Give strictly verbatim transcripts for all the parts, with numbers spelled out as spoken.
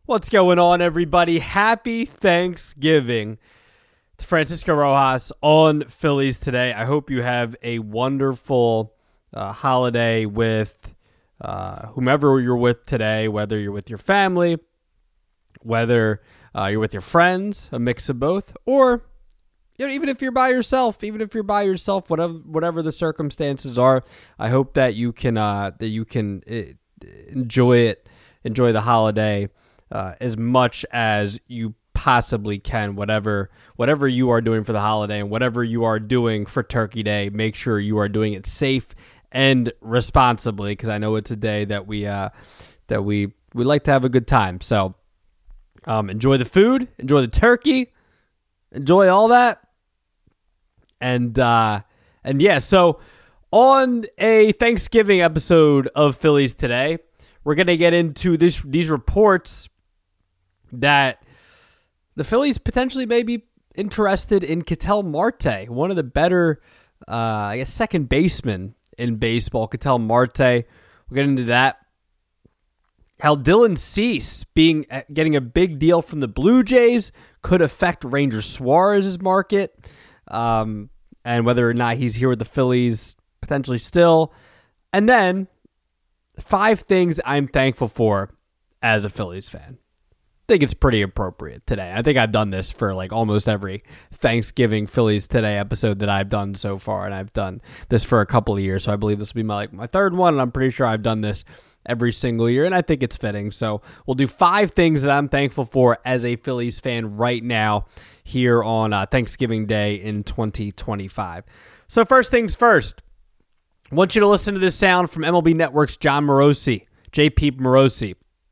What's going on, everybody? Happy Thanksgiving. It's Francisco Rojas on Phillies Today. I hope you have a wonderful uh, holiday with uh, whomever you're with today, whether you're with your family, whether uh, you're with your friends, a mix of both, or you know, even if you're by yourself, even if you're by yourself, whatever whatever the circumstances are, I hope that you can uh, that you can uh, enjoy it, enjoy the holiday uh, as much as you possibly can. Whatever whatever you are doing for the holiday and whatever you are doing for Turkey Day, make sure you are doing it safe and responsibly, because I know it's a day that we uh, that we we like to have a good time. So um, enjoy the food, enjoy the turkey, enjoy all that. And, uh, and yeah, so on a Thanksgiving episode of Phillies Today, we're going to get into this, these reports that the Phillies potentially may be interested in Ketel Marte, one of the better, uh, I guess, second basemen in baseball. Ketel Marte, we'll get into that. How Dylan Cease being getting a big deal from the Blue Jays could affect Ranger Suarez's market, um, and whether or not he's here with the Phillies potentially still. And then five things I'm thankful for as a Phillies fan. I think it's pretty appropriate today. I think I've done this for like almost every Thanksgiving Phillies Today episode that I've done so far, and I've done this for a couple of years, so I believe this will be my like my third one, and I'm pretty sure I've done this every single year, and I think it's fitting. So we'll do five things that I'm thankful for as a Phillies fan right now here on uh, Thanksgiving Day in twenty twenty-five. So first things first, I want you to listen to this sound from M L B Network's John Morosi, J P Morosi.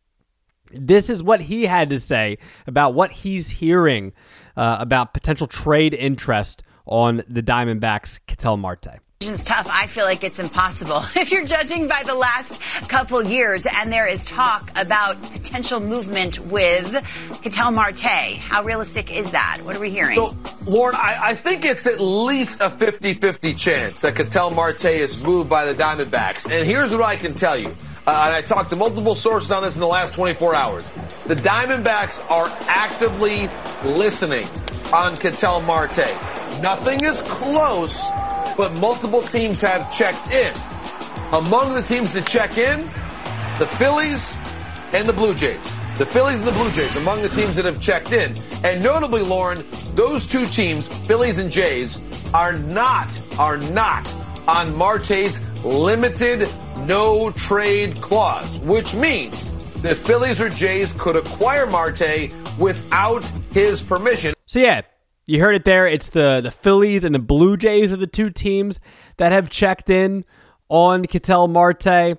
This is what he had to say about what he's hearing uh, about potential trade interest on the Diamondbacks' Ketel Marte. It's tough. I feel like it's impossible. If you're judging by the last couple years, and there is talk about potential movement with Ketel Marte, how realistic is that? What are we hearing? So, Lauren, I, I think it's at least a fifty-fifty chance that Ketel Marte is moved by the Diamondbacks. And here's what I can tell you. Uh, and I talked to multiple sources on this in the last twenty-four hours. The Diamondbacks are actively listening on Ketel Marte. Nothing is close, but multiple teams have checked in. Among the teams that check in, the Phillies and the Blue Jays. The Phillies and the Blue Jays among the teams that have checked in. And notably, Lauren, those two teams, Phillies and Jays, are not, are not on Marte's limited no-trade clause, which means the Phillies or Jays could acquire Marte without his permission. So yeah, you heard it there. It's the, the Phillies and the Blue Jays are the two teams that have checked in on Ketel Marte.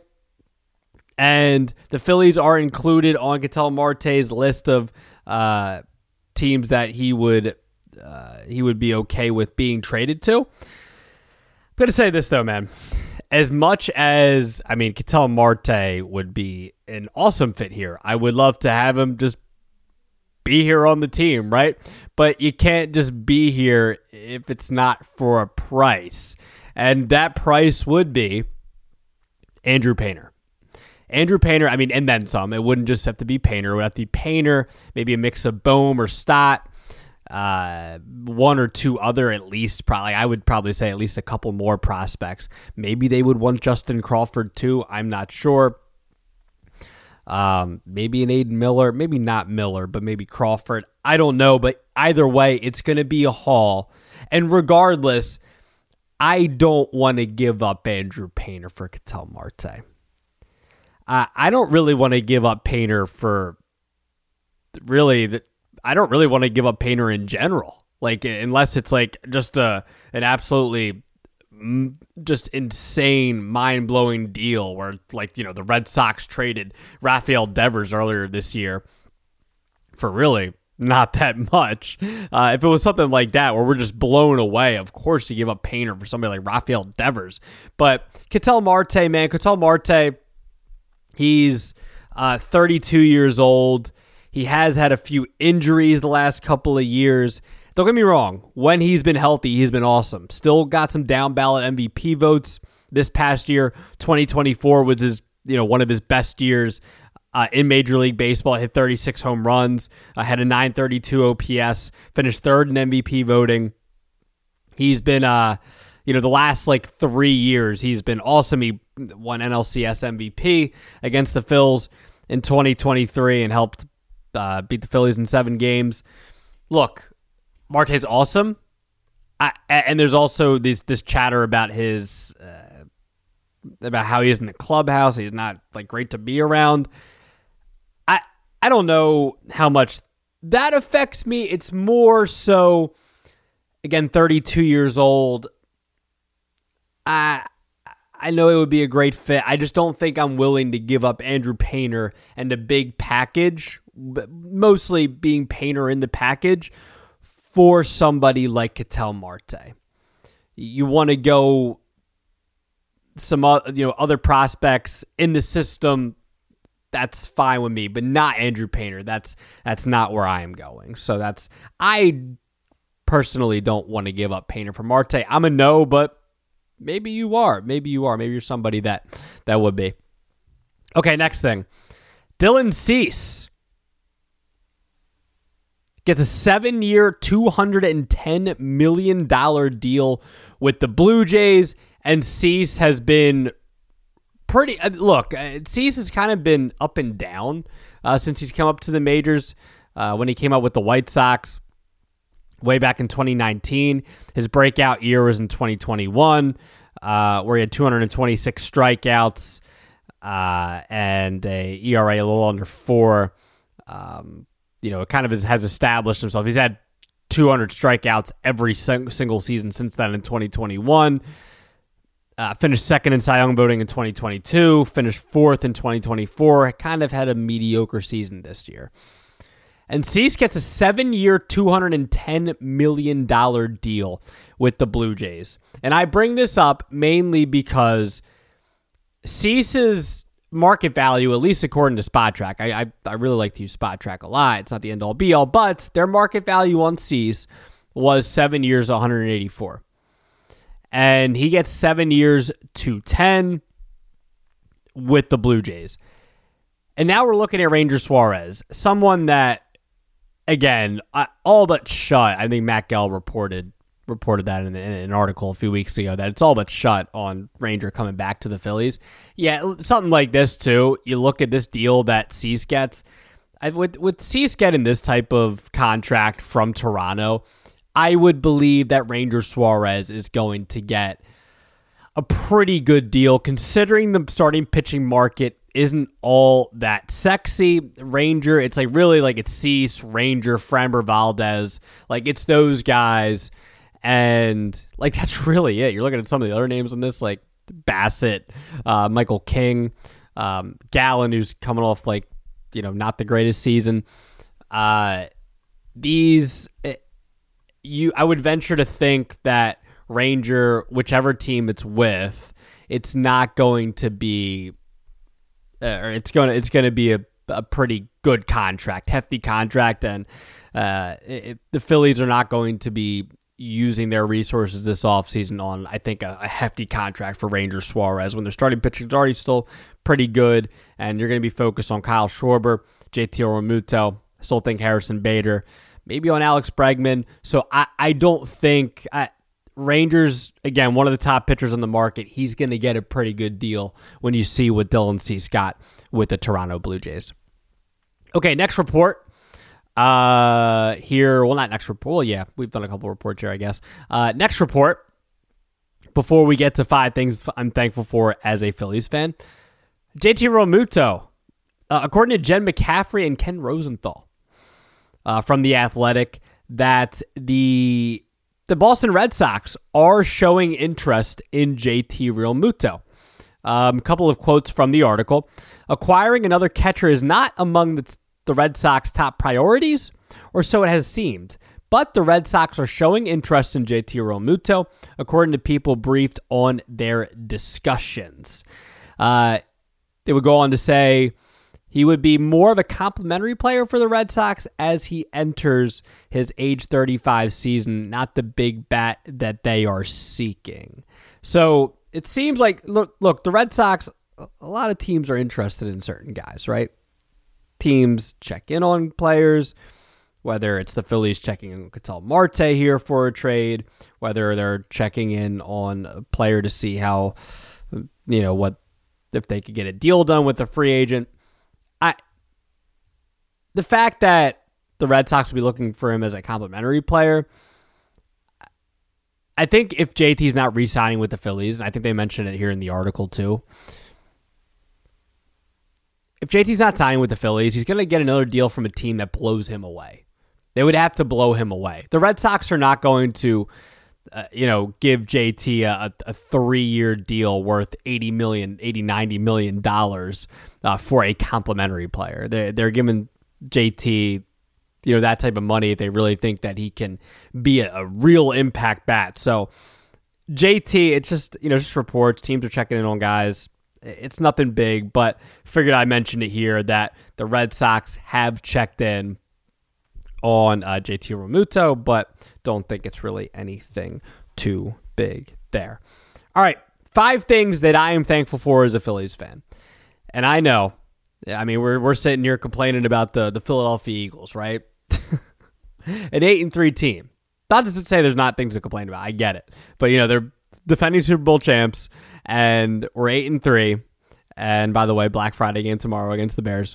And the Phillies are included on Ketel Marte's list of uh, teams that he would uh, he would be okay with being traded to. I'm going to say this, though, man. As much as, I mean, Ketel Marte would be an awesome fit here. I would love to have him just be here on the team, right? But you can't just be here if it's not for a price. And that price would be Andrew Painter. Andrew Painter, I mean, and then some. It wouldn't just have to be Painter. It would have to be Painter, maybe a mix of Bohm or Stott. Uh, one or two other at least, probably. I would probably say at least a couple more prospects. Maybe they would want Justin Crawford too. I'm not sure. Um, maybe an Aiden Miller, maybe not Miller, but maybe Crawford. I don't know, but either way, it's going to be a haul. And regardless, I don't want to give up Andrew Painter for Ketel Marte. Uh, I don't really want to give up Painter for really the. I don't really want to give up Painter in general, like unless it's like just a an absolutely just insane, mind blowing deal where like you know the Red Sox traded Rafael Devers earlier this year for really not that much. Uh, if it was something like that where we're just blown away, of course you give up Painter for somebody like Rafael Devers. But Ketel Marte, man, Ketel Marte, he's uh, thirty-two years old. He has had a few injuries the last couple of years. Don't get me wrong. When he's been healthy, he's been awesome. Still got some down ballot M V P votes this past year. twenty twenty-four was his, you know, one of his best years uh, in Major League Baseball. Hit thirty-six home runs, uh, had a nine thirty-two O P S, finished third in M V P voting. He's been, uh, you know, the last like three years, he's been awesome. He won N L C S M V P against the Phils in twenty twenty-three and helped uh, beat the Phillies in seven games. Look, Marte's awesome. I, and there's also this this chatter about his uh, about how he is in the clubhouse. He's not like great to be around. I I don't know how much that affects me. It's more so, again, thirty-two years old. I I know it would be a great fit. I just don't think I'm willing to give up Andrew Painter and the big package, mostly being Painter in the package, for somebody like Ketel Marte. You want to go some other, you know, other prospects in the system, that's fine with me, but not Andrew Painter. That's that's not where I am going. So that's I personally don't want to give up Painter for Marte. I'm a no, but maybe you are. Maybe you are. Maybe you're somebody that that would be. Okay, next thing. Dylan Cease gets a seven-year, two hundred ten million dollars deal with the Blue Jays, and Cease has been pretty... Look, Cease has kind of been up and down uh, since he's come up to the majors. Uh, when he came up with the White Sox way back in twenty nineteen. His breakout year was in twenty twenty-one, uh, where he had two hundred twenty-six strikeouts uh, and a E R A a little under four. Um You know, it kind of has established himself. He's had two hundred strikeouts every single season since then in twenty twenty-one. Uh, finished second in Cy Young voting in twenty twenty-two. Finished fourth in twenty twenty-four. Kind of had a mediocre season this year. And Cease gets a seven-year, two hundred ten million dollars deal with the Blue Jays. And I bring this up mainly because Cease's market value, at least according to Spotrac, I, I I really like to use Spotrac a lot. It's not the end-all be-all, but their market value on Cease was seven years, one hundred eighty-four. And he gets seven years, two ten with the Blue Jays. And now we're looking at Ranger Suarez, someone that, again, all but shut. I think Matt Gell reported reported that in an article a few weeks ago, that it's all but shut on Ranger coming back to the Phillies. Yeah, something like this too. You look at this deal that Cease gets. I, with, with Cease getting this type of contract from Toronto, I would believe that Ranger Suarez is going to get a pretty good deal, considering the starting pitching market isn't all that sexy. Ranger, it's like really like it's Cease, Ranger, Framber Valdez. Like it's those guys. And like that's really it. You're looking at some of the other names on this, like Bassett, uh, Michael King, um, Gallen, who's coming off like, you know, not the greatest season. Uh, these, you, I would venture to think that Ranger, whichever team it's with, it's not going to be, uh, or it's going to, it's going to be a, a pretty good contract, hefty contract, and uh, it, the Phillies are not going to be using their resources this offseason on, I think, a, a hefty contract for Ranger Suarez when their starting pitching is already still pretty good, and you're going to be focused on Kyle Schwarber, J T Realmuto. I still think Harrison Bader, maybe on Alex Bregman. So I, I don't think I, Rangers, again, one of the top pitchers on the market, he's going to get a pretty good deal when you see what Dylan Cease got with the Toronto Blue Jays. Okay, next report. Uh, here, well, not next report. Well, yeah, we've done a couple reports here, I guess. Uh, next report, before we get to five things I'm thankful for as a Phillies fan. J T Realmuto, uh, according to Jen McCaffrey and Ken Rosenthal uh, from The Athletic, that the the Boston Red Sox are showing interest in J T Realmuto. A um, couple of quotes from the article. Acquiring another catcher is not among the t- the Red Sox top priorities, or so it has seemed. But the Red Sox are showing interest in J T Realmuto, according to people briefed on their discussions. Uh, they would go on to say he would be more of a complimentary player for the Red Sox as he enters his age thirty-five season, not the big bat that they are seeking. So it seems like, look, look, the Red Sox, a lot of teams are interested in certain guys, right? teams check in on players, whether it's the Phillies checking in on Ketel Marte here for a trade, whether they're checking in on a player to see how, you know, what if they could get a deal done with a free agent. I the fact that the Red Sox will be looking for him as a complimentary player, I think if J T's not re-signing with the Phillies, and I think they mentioned it here in the article too, if J T's not signing with the Phillies, he's going to get another deal from a team that blows him away. They would have to blow him away. The Red Sox are not going to, uh, you know, give J T a, a three-year deal worth eighty million, eighty, ninety million dollars uh, for a complimentary player. They're, they're giving J T, you know, that type of money if they really think that he can be a, a real impact bat. So J T, it's just, you know, just reports. Teams are checking in on guys. It's nothing big, but figured I mentioned it here that the Red Sox have checked in on uh, J T Realmuto, but don't think it's really anything too big there. All right, five things that I am thankful for as a Phillies fan. And I know, I mean, we're we're sitting here complaining about the, the Philadelphia Eagles, right? An eight and three team. Not to say there's not things to complain about. I get it. But, you know, they're defending Super Bowl champs, and we're eight and three. And by the way, Black Friday game tomorrow against the Bears.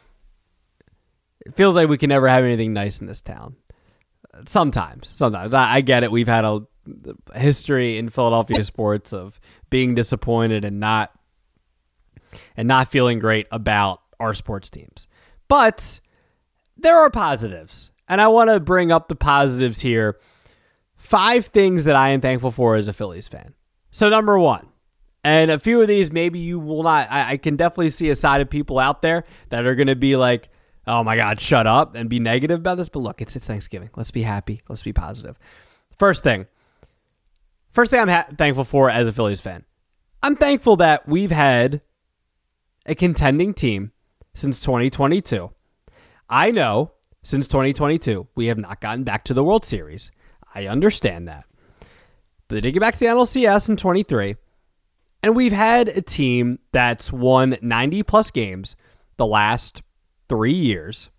It feels like we can never have anything nice in this town. Sometimes, sometimes I, I get it. We've had a, a history in Philadelphia sports of being disappointed and not and not feeling great about our sports teams. But there are positives, and I want to bring up the positives here. Five things that I am thankful for as a Phillies fan. So number one, and a few of these maybe you will not. I, I can definitely see a side of people out there that are going to be like, oh my God, shut up and be negative about this. But look, it's it's Thanksgiving. Let's be happy. Let's be positive. First thing. First thing I'm ha- thankful for as a Phillies fan. I'm thankful that we've had a contending team since twenty twenty-two. I know since twenty twenty-two, we have not gotten back to the World Series. I understand that. But they did get back to the N L C S in twenty-three. And we've had a team that's won ninety plus games the last three years.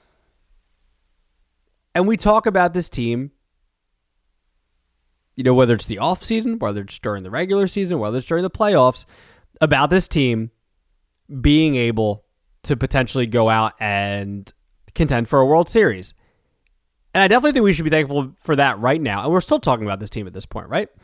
And we talk about this team, you know, whether it's the offseason, whether it's during the regular season, whether it's during the playoffs, about this team being able to potentially go out and contend for a World Series. And I definitely think we should be thankful for that right now. And we're still talking about this team at this point, right?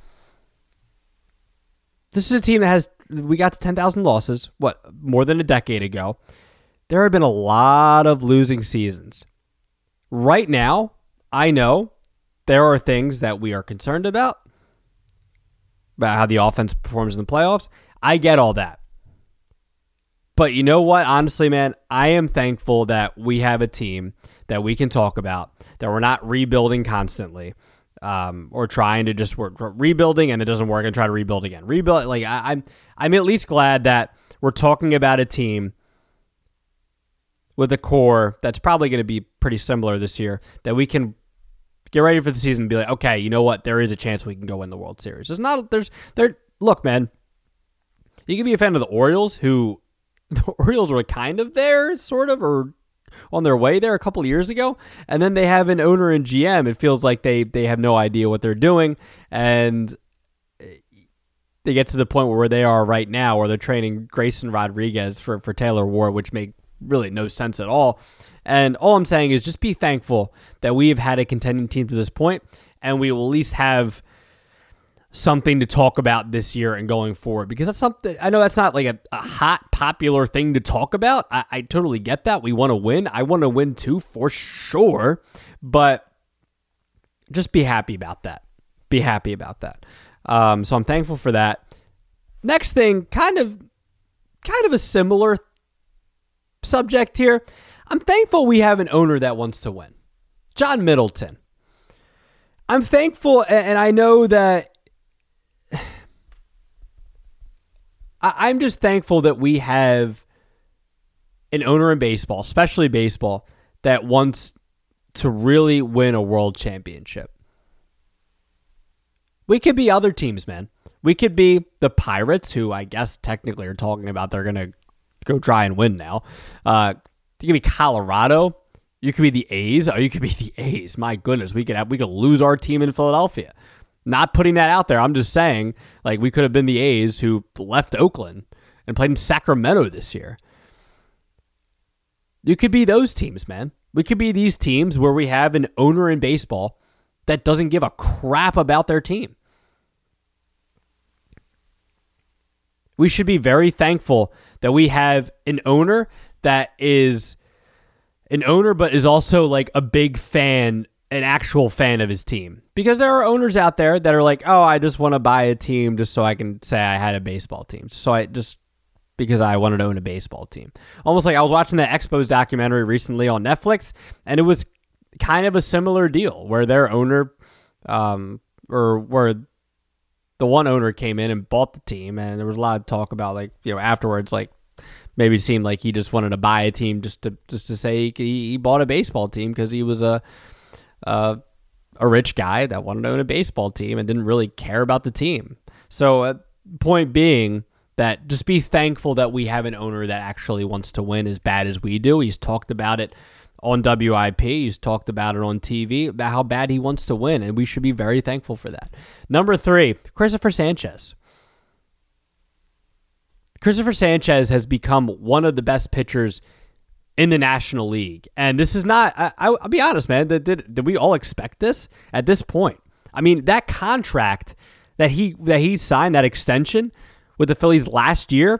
This is a team that has, we got to ten thousand losses, what, more than a decade ago. There have been a lot of losing seasons. Right now, I know there are things that we are concerned about, about how the offense performs in the playoffs. I get all that. But you know what? Honestly, man, I am thankful that we have a team that we can talk about, that we're not rebuilding constantly, um, or trying to just work rebuilding and it doesn't work and try to rebuild again. Rebuild, like I, I'm, I'm at least glad that we're talking about a team with a core that's probably going to be pretty similar this year, that we can get ready for the season and be like, okay, you know what? There is a chance we can go win the World Series. There's not, there's, there. Look, man, you can be a fan of the Orioles, who the Orioles were kind of there, sort of, or on their way there a couple of years ago, and then they have an owner and G M. It feels like they they have no idea what they're doing, and they get to the point where they are right now, where they're training Grayson Rodriguez for, for Taylor Ward, which make really no sense at all. And all I'm saying is just be thankful that we have had a contending team to this point, and we will at least have something to talk about this year and going forward, because that's something, I know that's not like a, a hot, popular thing to talk about. I, I totally get that. We want to win. I want to win too, for sure. But just be happy about that. Be happy about that. Um, so I'm thankful for that. Next thing, kind of, kind of a similar subject here. I'm thankful we have an owner that wants to win. John Middleton. I'm thankful, and I know that I'm just thankful that we have an owner in baseball, especially baseball, that wants to really win a world championship. We could be other teams, man. We could be the Pirates, who I guess technically are talking about they're going to go try and win now. Uh, You could be Colorado. You could be the A's. Or you could be the A's. My goodness, we could have we could lose our team in Philadelphia. Not putting that out there. I'm just saying, like, we could have been the A's who left Oakland and played in Sacramento this year. You could be those teams, man. We could be these teams where we have an owner in baseball that doesn't give a crap about their team. We should be very thankful that we have an owner that is an owner, but is also like a big fan, an actual fan of his team. Because there are owners out there that are like, oh, I just want to buy a team just so I can say I had a baseball team. So I just, because I wanted to own a baseball team. Almost like I was watching the Expos documentary recently on Netflix, and it was kind of a similar deal where their owner, um, or where the one owner came in and bought the team, and there was a lot of talk about, like, you know, afterwards, like, maybe it seemed like he just wanted to buy a team just to just to say he, he bought a baseball team because he was a, a a rich guy that wanted to own a baseball team and didn't really care about the team. So, uh, point being that just be thankful that we have an owner that actually wants to win as bad as we do. He's talked about it on W I P. He's talked about it on T V, about how bad he wants to win, and we should be very thankful for that. Number three, Christopher Sanchez. Christopher Sanchez has become one of the best pitchers in the National League. And this is not, I, I'll be honest, man, did, did, did we all expect this at this point? I mean, that contract that he that he signed, that extension with the Phillies last year,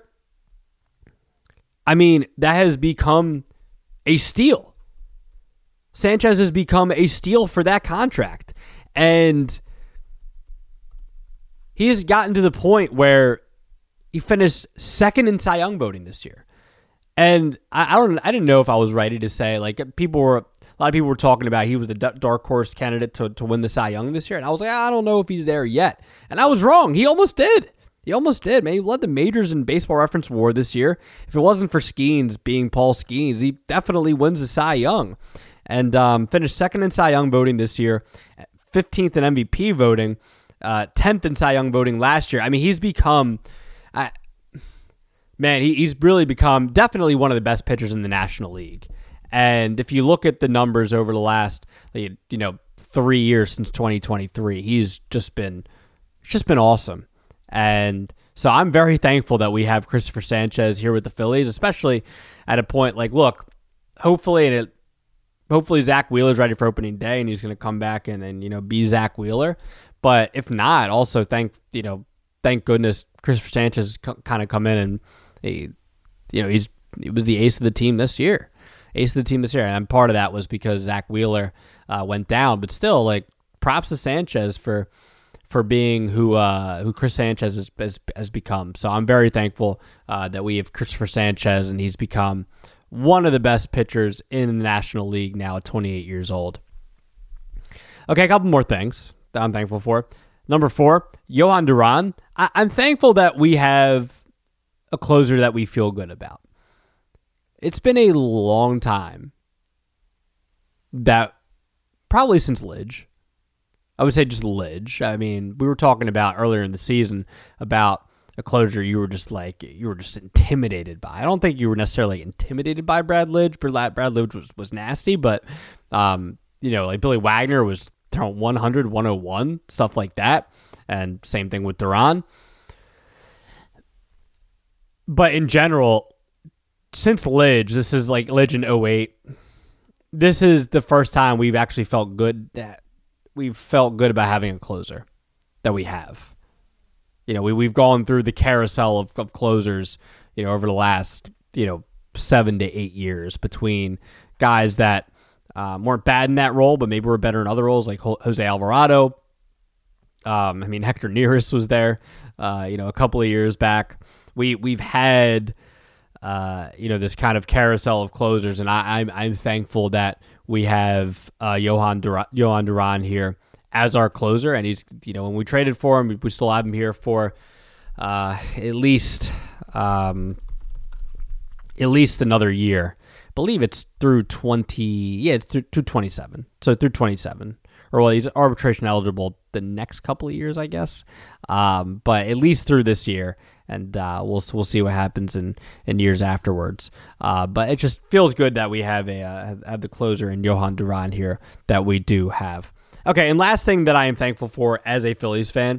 I mean, that has become a steal. Sanchez has become a steal for that contract. And he has gotten to the point where he finished second in Cy Young voting this year. And I, I don't I didn't know if I was ready to say, like, people were, a lot of people were talking about he was the dark horse candidate to, to win the Cy Young this year. And I was like, I don't know if he's there yet. And I was wrong. He almost did. He almost did, man. He led the majors in Baseball Reference WAR this year. If it wasn't for Skeens being Paul Skeens, he definitely wins the Cy Young. And um, finished second in Cy Young voting this year, fifteenth in M V P voting, uh, tenth in Cy Young voting last year. I mean, he's become, uh, man, he, he's really become definitely one of the best pitchers in the National League. And if you look at the numbers over the last, you know, three years since twenty twenty-three, he's just been, it's just been awesome. And so I'm very thankful that we have Christopher Sanchez here with the Phillies, especially at a point like, look, hopefully, and it, hopefully Zach Wheeler's ready for opening day and he's going to come back and, and, you know, be Zach Wheeler. But if not, also thank, you know, thank goodness Christopher Sanchez has co- kind of come in and, he, you know, he's, he was the ace of the team this year. Ace of the team this year. And part of that was because Zach Wheeler uh, went down. But still, like, props to Sanchez for for being who uh, who Chris Sanchez has, has, has become. So I'm very thankful uh, that we have Christopher Sanchez, and he's become one of the best pitchers in the National League now at twenty-eight years old. Okay, a couple more things that I'm thankful for. Number four, Jhoan Duran. I- I'm thankful that we have a closer that we feel good about. It's been a long time that, probably since Lidge, I would say just Lidge. I mean, we were talking about earlier in the season about a closer you were just like, you were just intimidated by. I don't think you were necessarily intimidated by Brad Lidge. Brad Lidge was, was nasty, but, um, you know, like Billy Wagner was throwing one hundred, one oh one, stuff like that. And same thing with Duran. But in general, since Lidge, this is like Lidge in oh eight, this is the first time we've actually felt good that we've felt good about having a closer that we have. You know, we, we've gone through the carousel of, of closers, you know, over the last, you know, seven to eight years between guys that um, weren't bad in that role, but maybe were better in other roles, like Jose Alvarado. Um, I mean, Hector Neris was there, uh, you know, a couple of years back. We, we've had, uh, you know, this kind of carousel of closers, and I, I'm, I'm thankful that we have uh, Jhoan Duran, Jhoan Duran here as our closer, and he's, you know, when we traded for him, we still have him here for uh, at least um, at least another year. I believe it's through twenty, yeah, it's through, through twenty-seven. So through twenty-seven, or well, he's arbitration eligible the next couple of years, I guess. Um, but at least through this year, and uh, we'll we'll see what happens in, in years afterwards. Uh, but it just feels good that we have a uh, have the closer in Johan Duran here that we do have. Okay, and last thing that I am thankful for as a Phillies fan,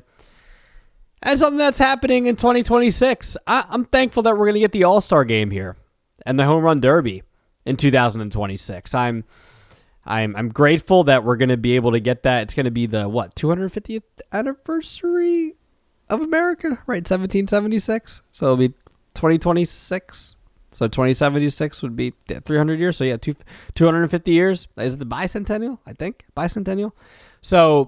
and something that's happening in twenty twenty-six. I, I'm thankful that we're going to get the All-Star game here and the Home Run Derby in two thousand twenty-six. I'm I'm I'm grateful that we're going to be able to get that. It's going to be the what two hundred fiftieth anniversary of America, right? seventeen seventy-six. So it'll be twenty twenty-six. So twenty seventy-six would be three hundred years. So yeah, two, two hundred fifty years. Is it the bicentennial? I think bicentennial. So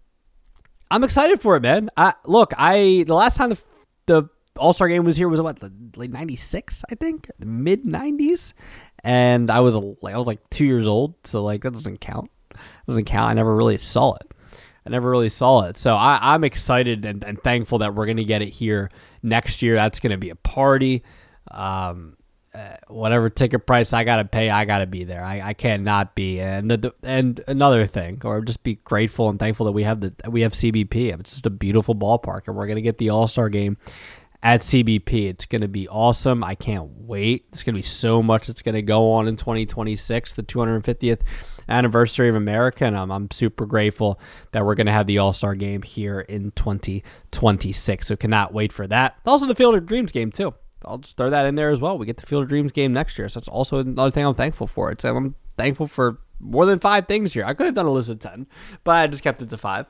I'm excited for it, man. I, look, I the last time the, the All-Star game was here was what, late ninety-six, I think, the mid nineties, and I was like I was like two years old, so like that doesn't count. Doesn't count. I never really saw it. I never really saw it. So I, I'm excited and, and thankful that we're gonna get it here next year. That's gonna be a party. Um, uh, whatever ticket price I gotta pay, I gotta be there. I, I can't not be. And the, and another thing, or just be grateful and thankful that we have the we have C B P. It's just a beautiful ballpark, and we're gonna get the All-Star game at C B P. It's gonna be awesome. I can't wait. There's gonna be so much that's gonna go on in twenty twenty-six, the two hundred fiftieth anniversary of America, and I'm, I'm super grateful that we're gonna have the All-Star game here in twenty twenty-six. So cannot wait for that. Also, the Field of Dreams game too. I'll just throw that in there as well. We get the Field of Dreams game next year, so that's also another thing I'm thankful for. It's I'm thankful for more than five things here. I could have done a list of ten, but I just kept it to five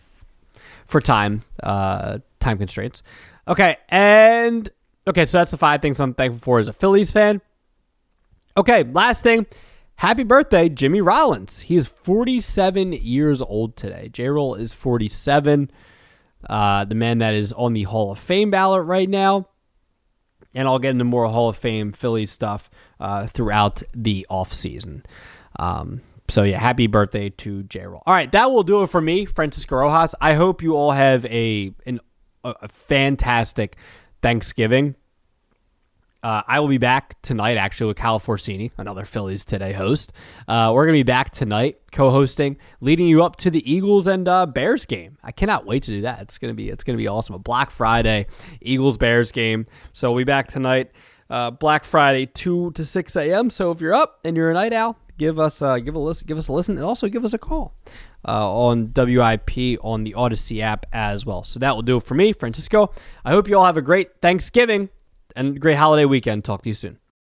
for time, uh, time constraints. Okay, and okay, so that's the five things I'm thankful for as a Phillies fan. Okay, last thing. Happy birthday, Jimmy Rollins. He is forty-seven years old today. J-Roll is forty-seven. Uh, the man that is on the Hall of Fame ballot right now. And I'll get into more Hall of Fame Phillies stuff uh, throughout the offseason. Um, so, yeah, happy birthday to J-Roll. All right, that will do it for me, Francisco Rojas. I hope you all have a, an, a fantastic Thanksgiving. Uh, I will be back tonight, actually, with Cal Forcini, another Phillies Today host. Uh, we're going to be back tonight, co-hosting, leading you up to the Eagles and uh, Bears game. I cannot wait to do that. It's going to be it's going to be awesome. A Black Friday Eagles-Bears game. So we'll be back tonight, uh, Black Friday, two to six a.m. So if you're up and you're a night owl, give us uh, give a listen, give us a listen, and also give us a call uh, on W I P on the Odyssey app as well. So that will do it for me, Francisco. I hope you all have a great Thanksgiving and great holiday weekend. Talk to you soon.